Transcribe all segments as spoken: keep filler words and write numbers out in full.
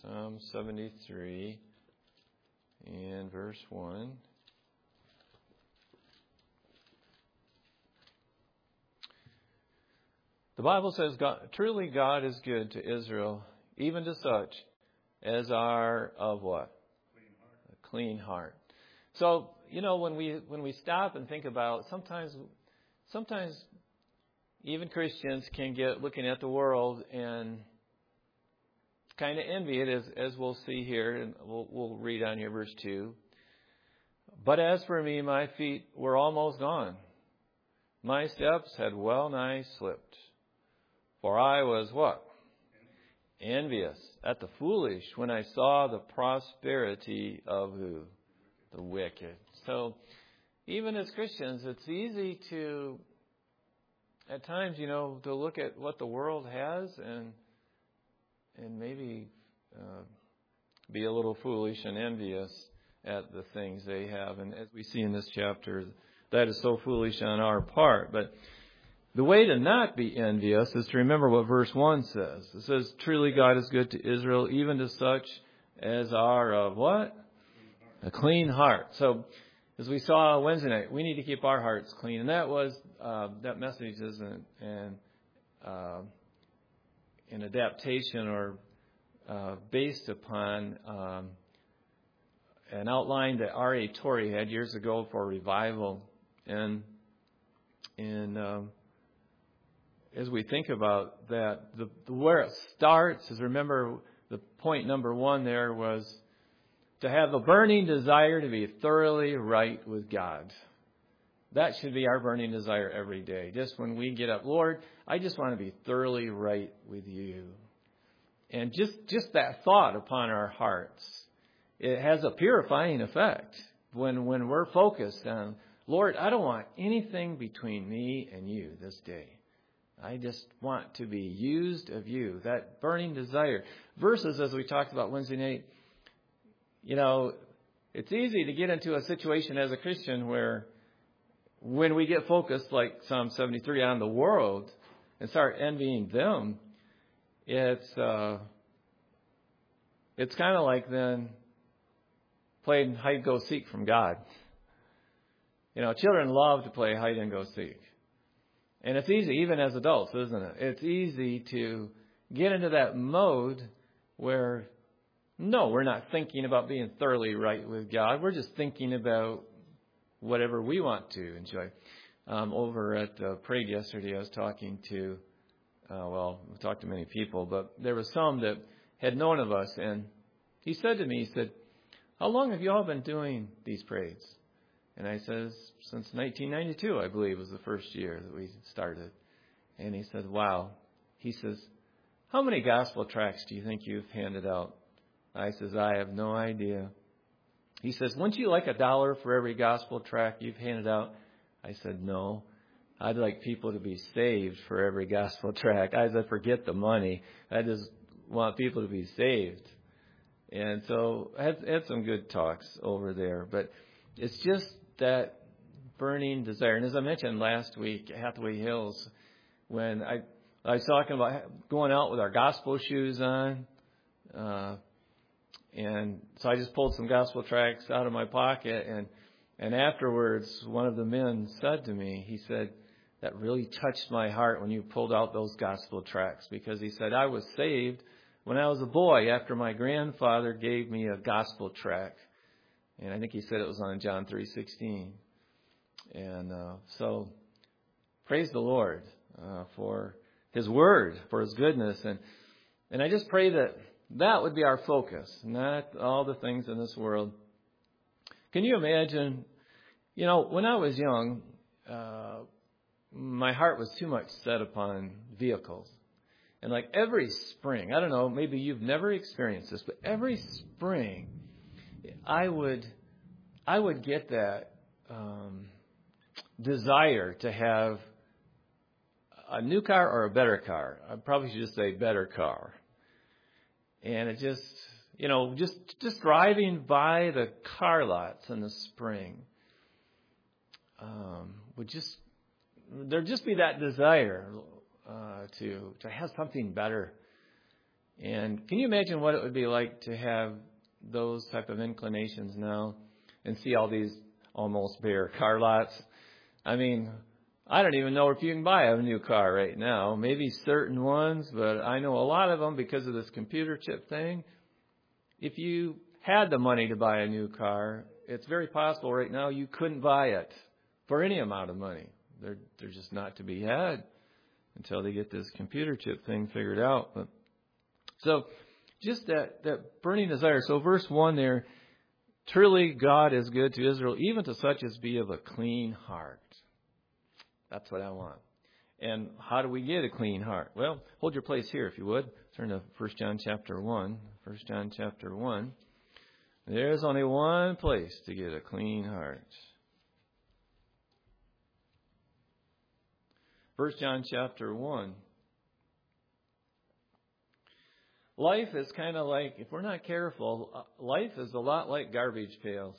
Psalm seventy-three and verse one. The Bible says, God, truly God is good to Israel, even to such as are of what? Clean heart. A clean heart. So, you know, when we when we stop and think about, sometimes, sometimes even Christians can get looking at the world and kind of envy it, as as we'll see here, and we'll we'll read on here verse two. But as for me, my feet were almost gone. My steps had well nigh slipped. For I was what? Envious at the foolish when I saw the prosperity of who? The wicked. So even as Christians, it's easy to, at times, you know, to look at what the world has and and maybe uh, be a little foolish and envious at the things they have. And as we see in this chapter, that is so foolish on our part. But the way to not be envious is to remember what verse one says. It says, truly God is good to Israel, even to such as are of what? A clean heart. So, as we saw Wednesday night, we need to keep our hearts clean. And that was, uh, that message is an, an, uh, an adaptation or uh, based upon um, an outline that R A Torrey had years ago for revival. And in um, as we think about that, the, the where it starts is, remember, the point number one there was to have a burning desire to be thoroughly right with God. That should be our burning desire every day. Just when we get up, Lord, I just want to be thoroughly right with you. And just, just that thought upon our hearts, it has a purifying effect. When, when we're focused on, Lord, I don't want anything between me and you this day. I just want to be used of you. That burning desire. Versus, as we talked about Wednesday night, you know, it's easy to get into a situation as a Christian where when we get focused, like Psalm seventy-three, on the world and start envying them, it's uh, it's kind of like then playing hide-go-seek from God. You know, children love to play hide-and-go-seek. And it's easy, even as adults, isn't it? It's easy to get into that mode where, no, we're not thinking about being thoroughly right with God. We're just thinking about whatever we want to enjoy. Um, over at uh, Parade yesterday, I was talking to, uh, well, we talked to many people, but there was some that had known of us. And he said to me, he said, how long have you all been doing these parades? And I says, since nineteen ninety-two, I believe, was the first year that we started. And he said, wow. He says, how many gospel tracts do you think you've handed out? I says, I have no idea. He says, wouldn't you like a dollar for every gospel tract you've handed out? I said, no. I'd like people to be saved for every gospel tract. I said, forget the money. I just want people to be saved. And so I had, had some good talks over there. But it's just that burning desire. And as I mentioned last week, Hathaway Hills, when I, I was talking about going out with our gospel shoes on, uh, and so I just pulled some gospel tracts out of my pocket, and and afterwards, one of the men said to me, he said, that really touched my heart when you pulled out those gospel tracts, because he said, I was saved when I was a boy after my grandfather gave me a gospel tract. And I think he said it was on John three sixteen. And uh, so, praise the Lord uh, for His Word, for His goodness. And and I just pray that that would be our focus, not all the things in this world. Can you imagine, you know, when I was young, uh, my heart was too much set upon vehicles. And like every spring, I don't know, maybe you've never experienced this, but every spring, I would, I would get that um, desire to have a new car or a better car. I probably should just say better car. And it just, you know, just just driving by the car lots in the spring um, would just, there'd just be that desire uh, to to have something better. And can you imagine what it would be like to have those type of inclinations now and see all these almost bare car lots? I mean, I don't even know if you can buy a new car right now. Maybe certain ones, but I know a lot of them because of this computer chip thing. If you had the money to buy a new car, it's very possible right now you couldn't buy it for any amount of money. They're they're just not to be had until they get this computer chip thing figured out. But so just that, that burning desire. So verse one there, truly God is good to Israel, even to such as be of a clean heart. That's what I want. And how do we get a clean heart? Well, hold your place here if you would. Turn to First John chapter one. First John chapter one. There's only one place to get a clean heart. First John chapter one. Life is kind of like, if we're not careful, life is a lot like garbage pails.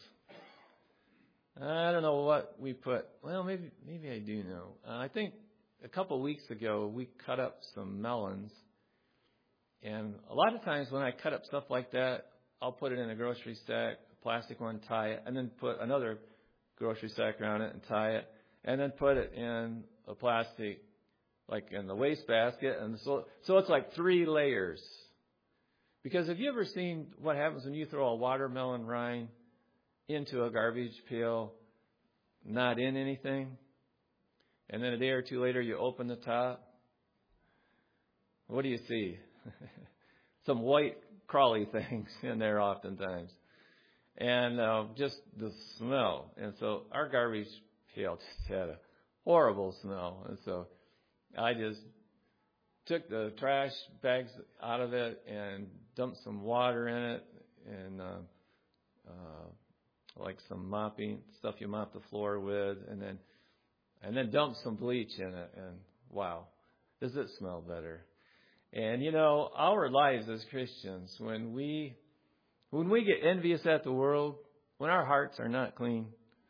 I don't know what we put. Well, maybe maybe I do know. Uh, I think a couple of weeks ago we cut up some melons. And a lot of times when I cut up stuff like that, I'll put it in a grocery sack, a plastic one, tie it, and then put another grocery sack around it and tie it, and then put it in a plastic, like in the waste basket. And so, so it's like three layers. Because have you ever seen what happens when you throw a watermelon rind into a garbage pail, not in anything, and then a day or two later you open the top? What do you see? Some white crawly things in there oftentimes. And uh, just the smell. And so our garbage pail just had a horrible smell. And so I just took the trash bags out of it and dumped some water in it and uh, uh, like some mopping stuff you mop the floor with, and then and then dumped some bleach in it. And wow, does it smell better? And you know, our lives as Christians, when we when we get envious at the world, when our hearts are not clean,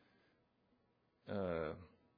uh,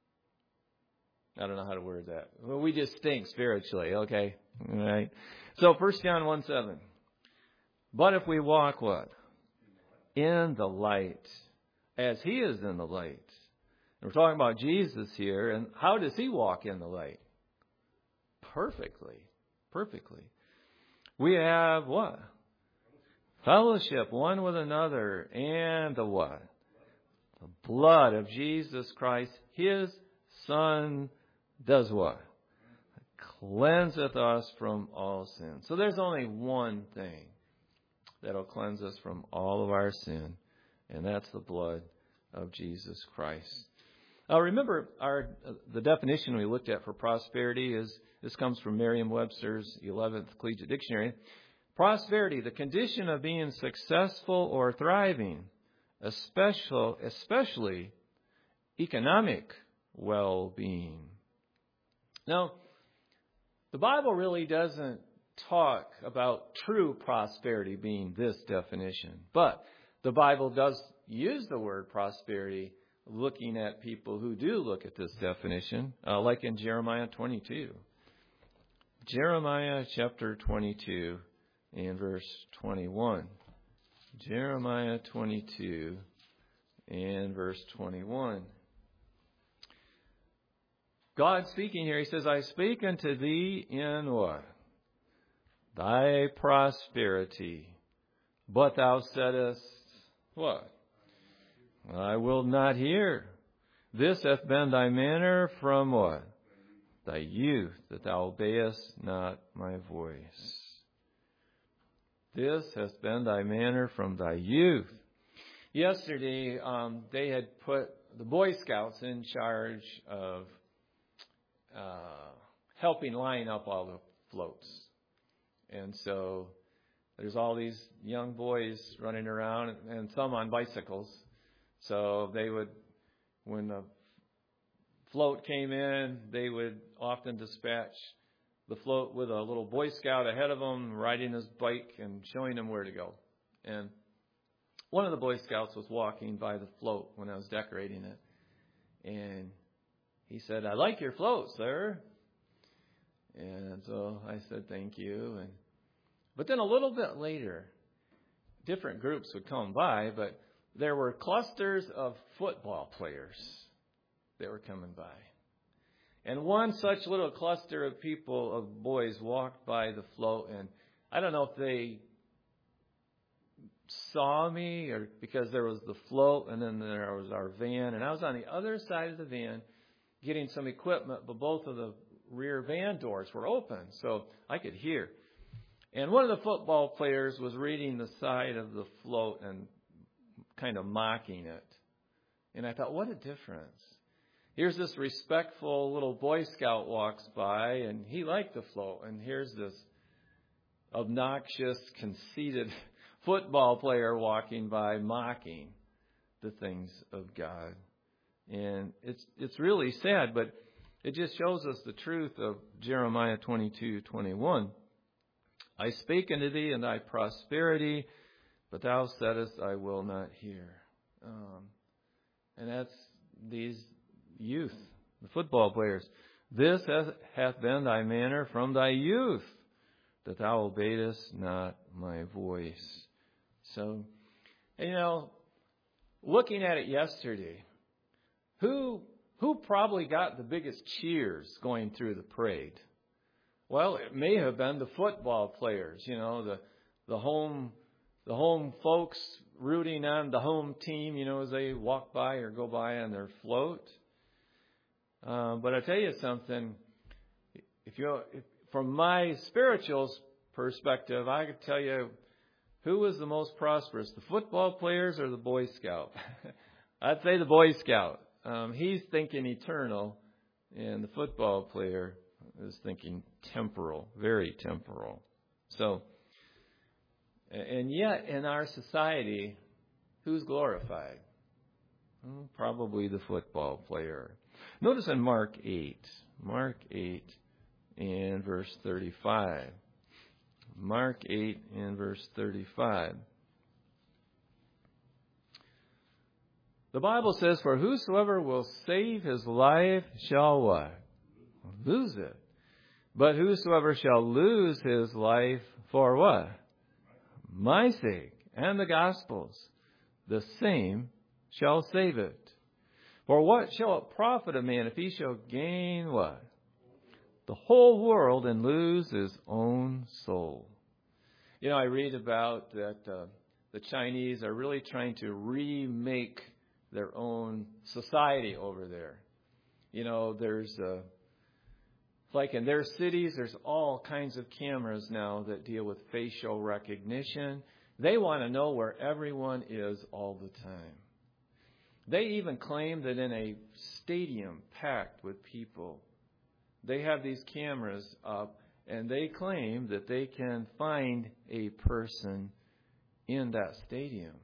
I don't know how to word that. Well, we just stink spiritually, okay? All right. So First John one seven. But if we walk what? In the light, as He is in the light. And we're talking about Jesus here, and how does He walk in the light? Perfectly. Perfectly. We have what? Fellowship one with another, and the what? The blood of Jesus Christ, His Son, does what? Cleanseth us from all sin. So there's only one thing that'll cleanse us from all of our sin, and that's the blood of Jesus Christ. Now remember, our the definition we looked at for prosperity is, this comes from Merriam-Webster's eleventh Collegiate Dictionary. Prosperity, the condition of being successful or thriving, especially, especially economic well-being. Now, the Bible really doesn't talk about true prosperity being this definition, but the Bible does use the word prosperity looking at people who do look at this definition, uh, like in Jeremiah twenty-two. Jeremiah chapter twenty-two and verse twenty-one. Jeremiah twenty-two and verse twenty-one. God speaking here, He says, I speak unto thee in what? Thy prosperity. But thou saidest, what? I will not hear. This hath been thy manner from what? Thy youth, that thou obeyest not my voice. This hath been thy manner from thy youth. Yesterday, um, they had put the Boy Scouts in charge of uh, helping line up all the floats. And so there's all these young boys running around, and some on bicycles. So they would, when the float came in, they would often dispatch the float with a little Boy Scout ahead of them, riding his bike and showing them where to go. And one of the Boy Scouts was walking by the float when I was decorating it. And he said, I like your float, sir. And so I said, thank you. And But then a little bit later, different groups would come by, but there were clusters of football players that were coming by. And one such little cluster of people, of boys, walked by the float, and I don't know if they saw me or because there was the float and then there was our van, and I was on the other side of the van getting some equipment, but both of the rear van doors were open, so I could hear. And one of the football players was reading the side of the float and kind of mocking it. And I thought, what a difference. Here's this respectful little Boy Scout walks by, and he liked the float. And here's this obnoxious, conceited football player walking by mocking the things of God. And it's it's really sad, but it just shows us the truth of Jeremiah twenty-two twenty-one. I spake unto thee in thy prosperity, but thou saidest, I will not hear. Um, and that's these youth, the football players. This hath, hath been thy manner from thy youth, that thou obeyedest not my voice. So, you know, looking at it yesterday, who who probably got the biggest cheers going through the parade? Well, it may have been the football players, you know, the the home the home folks rooting on the home team, you know, as they walk by or go by on their float. Uh, but I tell you something, if you if, from my spiritual perspective, I could tell you who was the most prosperous, the football players or the Boy Scout? I'd say the Boy Scout. Um, he's thinking eternal, and the football player is thinking temporal, very temporal. So, and yet in our society, who's glorified? Well, probably the football player. Notice in Mark eight, Mark eight and verse thirty-five. Mark eight and verse thirty-five. The Bible says, for whosoever will save his life shall what? Lose it. But whosoever shall lose his life for what? My sake and the gospel's, the same shall save it. For what shall it profit a man if he shall gain what? The whole world and lose his own soul. You know, I read about that uh, the Chinese are really trying to remake their own society over there. You know, there's uh, like in their cities, there's all kinds of cameras now that deal with facial recognition. They want to know where everyone is all the time. They even claim that in a stadium packed with people, they have these cameras up, and they claim that they can find a person in that stadium.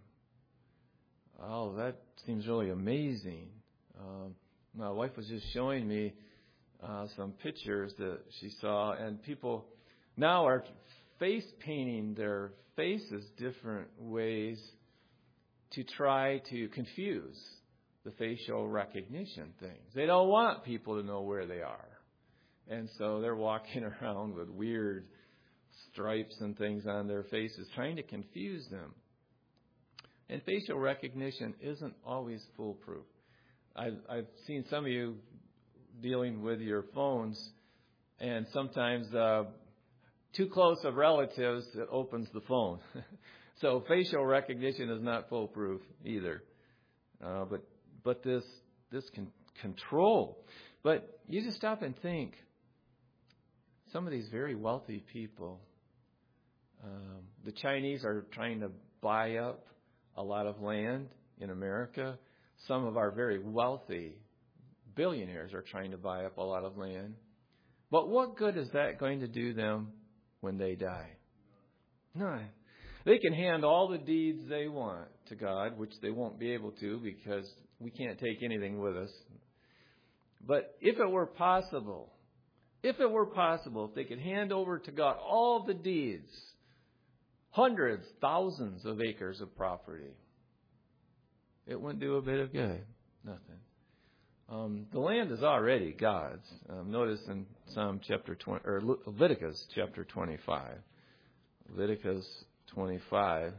Oh, that seems really amazing. Um, my wife was just showing me uh, some pictures that she saw, and people now are face painting their faces different ways to try to confuse the facial recognition things. They don't want people to know where they are. And so they're walking around with weird stripes and things on their faces, trying to confuse them. And facial recognition isn't always foolproof. I've, I've seen some of you dealing with your phones, and sometimes uh, too close of relatives, it opens the phone. So facial recognition is not foolproof either. Uh, but but this this can control. But you just stop and think. Some of these very wealthy people, um, the Chinese are trying to buy up a lot of land in America. Some of our very wealthy billionaires are trying to buy up a lot of land. But what good is that going to do them when they die? None. They can hand all the deeds they want to God, which they won't be able to because we can't take anything with us. But if it were possible, if it were possible, if they could hand over to God all the deeds, hundreds, thousands of acres of property, it wouldn't do a bit of good. Nothing. Um, the land is already God's. Um, notice in Psalm chapter twenty, or Leviticus chapter twenty-five, Leviticus twenty-five.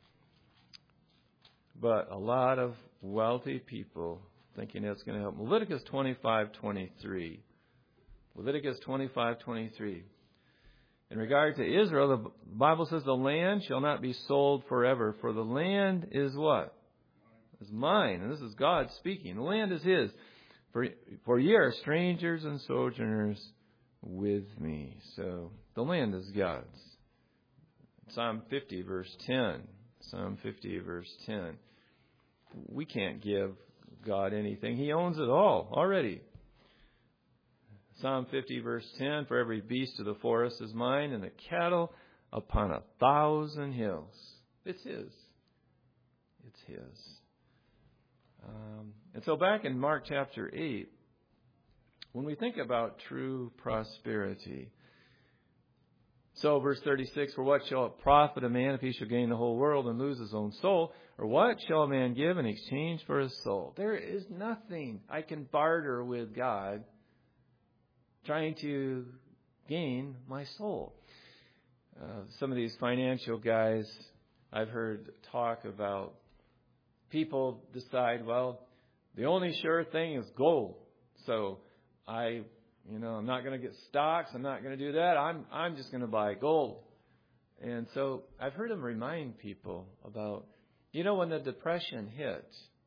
But a lot of wealthy people thinking that's going to help. Leviticus twenty-five twenty-three. Leviticus twenty-five twenty-three. In regard to Israel, the Bible says the land shall not be sold forever, for the land is what? Is mine. And this is God speaking. The land is His. For, for ye are strangers and sojourners with me. So the land is God's. Psalm fifty, verse ten. Psalm fifty, verse ten. We can't give God anything. He owns it all already. Psalm fifty, verse ten. For every beast of the forest is mine, and the cattle upon a thousand hills. It's His. It's His. Um, and so back in Mark chapter eight, when we think about true prosperity, so verse thirty-six, for what shall it profit a man if he shall gain the whole world and lose his own soul? Or what shall a man give in exchange for his soul? There is nothing I can barter with God trying to gain my soul. Uh, some of these financial guys I've heard talk about, people decide, well, the only sure thing is gold. So I, you know, I'm not going to get stocks. I'm not going to do that. I'm, I'm just going to buy gold. And so I've heard them remind people about, you know, when the Depression hit,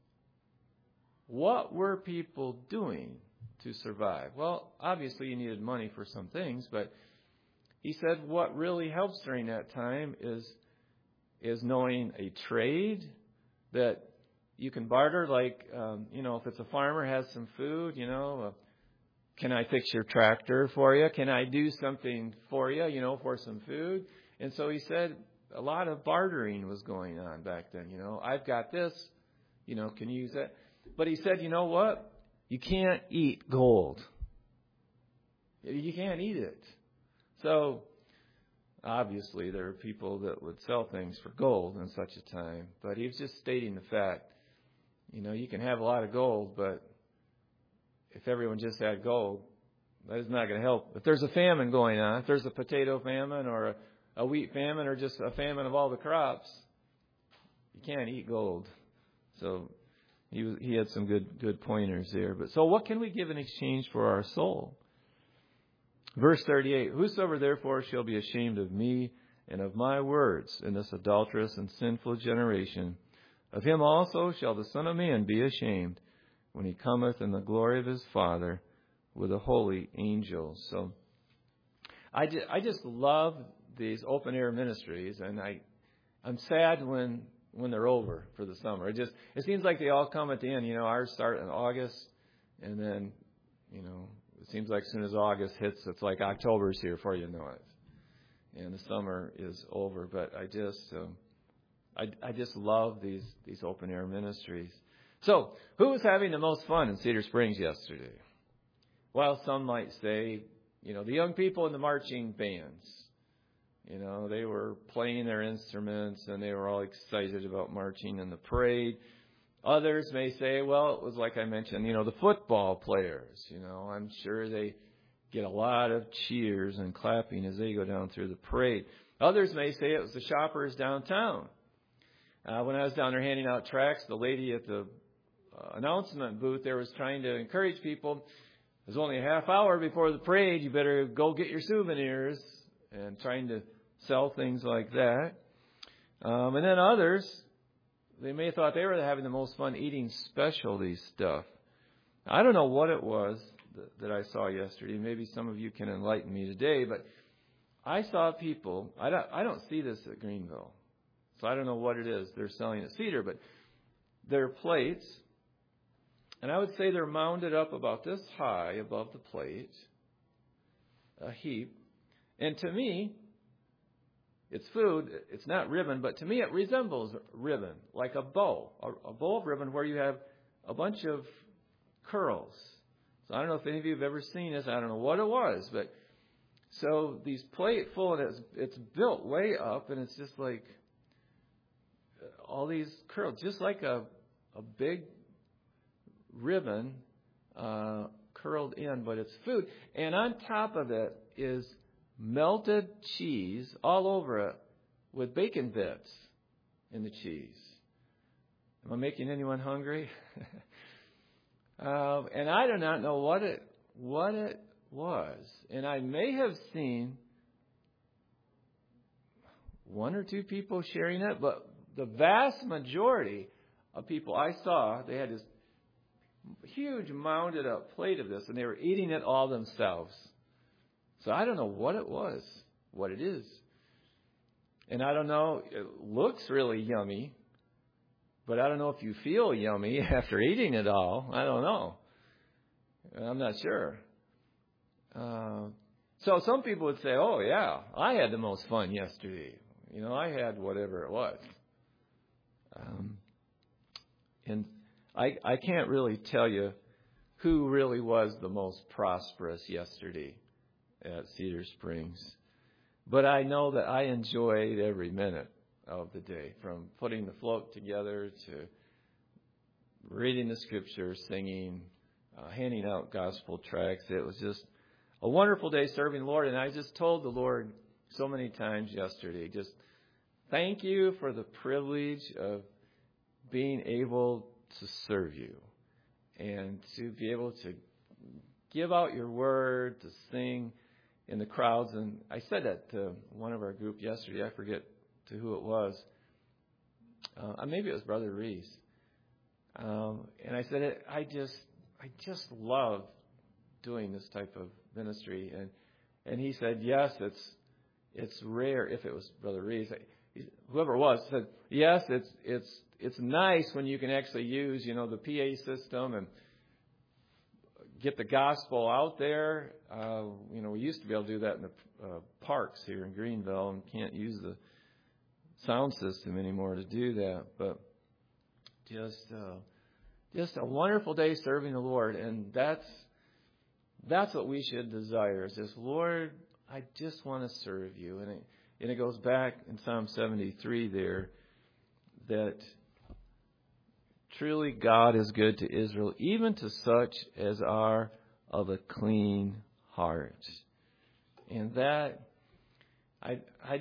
what were people doing to survive? Well, obviously you needed money for some things, but he said what really helps during that time is, is knowing a trade that you can barter, like, um, you know, if it's a farmer has some food, you know, uh, can I fix your tractor for you? Can I do something for you, you know, for some food? And so he said a lot of bartering was going on back then, you know. I've got this, you know, can you use that? But he said, you know what? You can't eat gold. You can't eat it. So obviously there are people that would sell things for gold in such a time. But he was just stating the fact. You know, you can have a lot of gold, but if everyone just had gold, that is not going to help. If there's a famine going on, if there's a potato famine or a, a wheat famine or just a famine of all the crops, you can't eat gold. So he was, he had some good good pointers there. But so what can we give in exchange for our soul? Verse thirty-eight, whosoever therefore shall be ashamed of me and of my words in this adulterous and sinful generation, of him also shall the Son of Man be ashamed when he cometh in the glory of his Father with the holy angels. So I just, I just love these open air ministries, and I, I'm sad when when they're over for the summer. It just it seems like they all come at the end. You know, ours start in August, and then, you know, it seems like as soon as August hits, it's like October's here before you know it, and the summer is over. But I just um, I, I just love these, these open-air ministries. So, who was having the most fun in Cedar Springs yesterday? Well, some might say, you know, the young people in the marching bands. You know, they were playing their instruments, and they were all excited about marching in the parade. Others may say, well, it was like I mentioned, you know, the football players. You know, I'm sure they get a lot of cheers and clapping as they go down through the parade. Others may say it was the shoppers downtown. Uh, when I was down there handing out tracts, the lady at the uh, announcement booth there was trying to encourage people. There's only a half hour before the parade. You better go get your souvenirs, and trying to sell things like that. Um, and then others, they may have thought they were having the most fun eating specialty stuff. I don't know what it was that, that I saw yesterday. Maybe some of you can enlighten me today, but I saw people. I don't, I don't see this at Greenville. So I don't know what it is they're selling at Cedar, but they're plates, and I would say they're mounded up about this high above the plate, a heap. And to me, it's food. It's not ribbon, but to me it resembles ribbon, like a bow, a, a bow of ribbon where you have a bunch of curls. So I don't know if any of you have ever seen this. I don't know what it was, but so these plate full, and it's, it's built way up, and it's just like all these curls, just like a a big ribbon uh, curled in, but it's food. And on top of it is melted cheese all over it, with bacon bits in the cheese. Am I making anyone hungry? uh, and I do not know what it what it was. And I may have seen one or two people sharing it, but the vast majority of people I saw, they had this huge mounded up plate of this, and they were eating it all themselves. So I don't know what it was, what it is. And I don't know, it looks really yummy, but I don't know if you feel yummy after eating it all. I don't know. I'm not sure. Uh, so some people would say, oh, yeah, I had the most fun yesterday. You know, I had whatever it was. Um, and I, I can't really tell you who really was the most prosperous yesterday at Cedar Springs. But I know that I enjoyed every minute of the day, from putting the float together to reading the scriptures, singing, uh, handing out gospel tracts. It was just a wonderful day serving the Lord. And I just told the Lord so many times yesterday, just thank you for the privilege of being able to serve you and to be able to give out your word, to sing in the crowds. And I said that to one of our group yesterday. I forget to who it was. Uh, maybe it was Brother Reese. Um, and I said, it, I just, I just love doing this type of ministry. And and he said, yes, it's it's rare. If it was Brother Reese, whoever it was, said, yes, it's it's it's nice when you can actually use, you know, the P A system and get the gospel out there. Uh, you know, we used to be able to do that in the uh, parks here in Greenville, and can't use the sound system anymore to do that. But just uh, just a wonderful day serving the Lord, and that's that's what we should desire. Is just, Lord, I just want to serve you. And it, and it goes back in Psalm seventy-three there that truly God is good to Israel, even to such as are of a clean heart. And that, I, I